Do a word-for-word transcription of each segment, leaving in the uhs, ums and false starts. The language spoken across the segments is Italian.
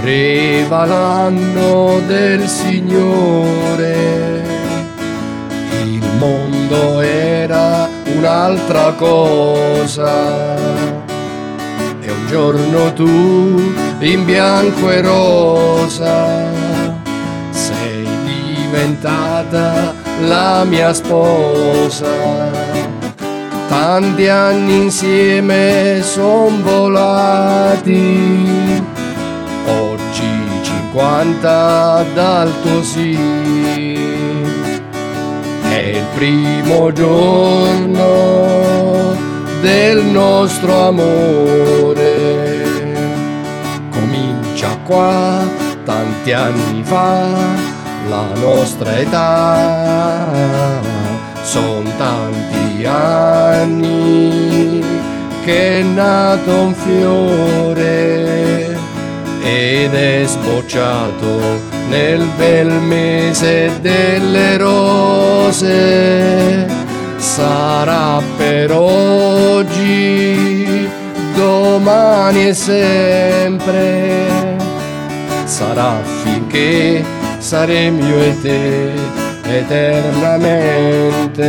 Correva l'anno del Signore, il mondo era un'altra cosa, e un giorno tu in bianco e rosa sei diventata la mia sposa. Tanti anni insieme son volati, oggi cinquanta dal tuo sì. È il primo giorno del nostro amore, comincia qua tanti anni fa, la nostra età. Son tanti anni che è nato un fiore ed è sbocciato nel bel mese delle rose. Sarà per oggi, domani e sempre, sarà finché saremo io e te eternamente.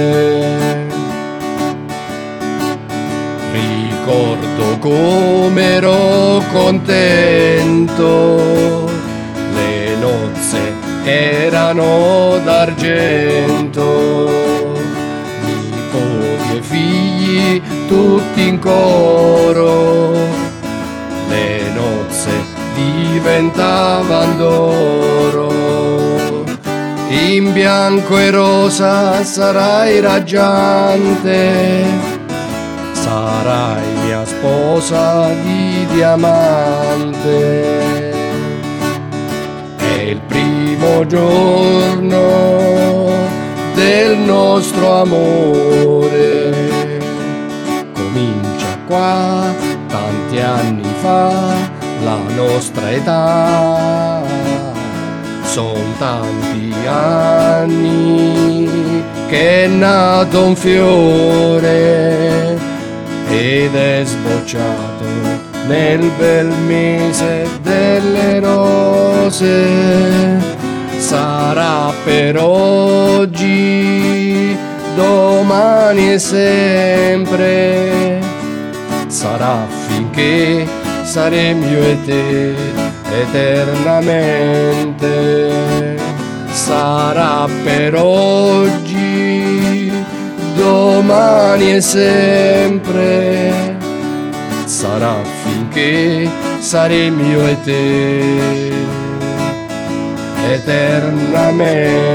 Ricordo come ero contento, le nozze erano d'argento, nipoti e figli tutti in coro, le nozze diventavano d'oro. In bianco e rosa sarai raggiante, sarai mia sposa di diamante. È il primo giorno del nostro amore, comincia qua tanti anni fa, la nostra età. Son tanti anni che è nato un fiore ed è sbocciato nel bel mese delle rose. Sarà per oggi, domani e sempre, sarà finché saremo io e te eternamente. Sarà per oggi, domani e sempre, sarà finché saremo io e te eternamente.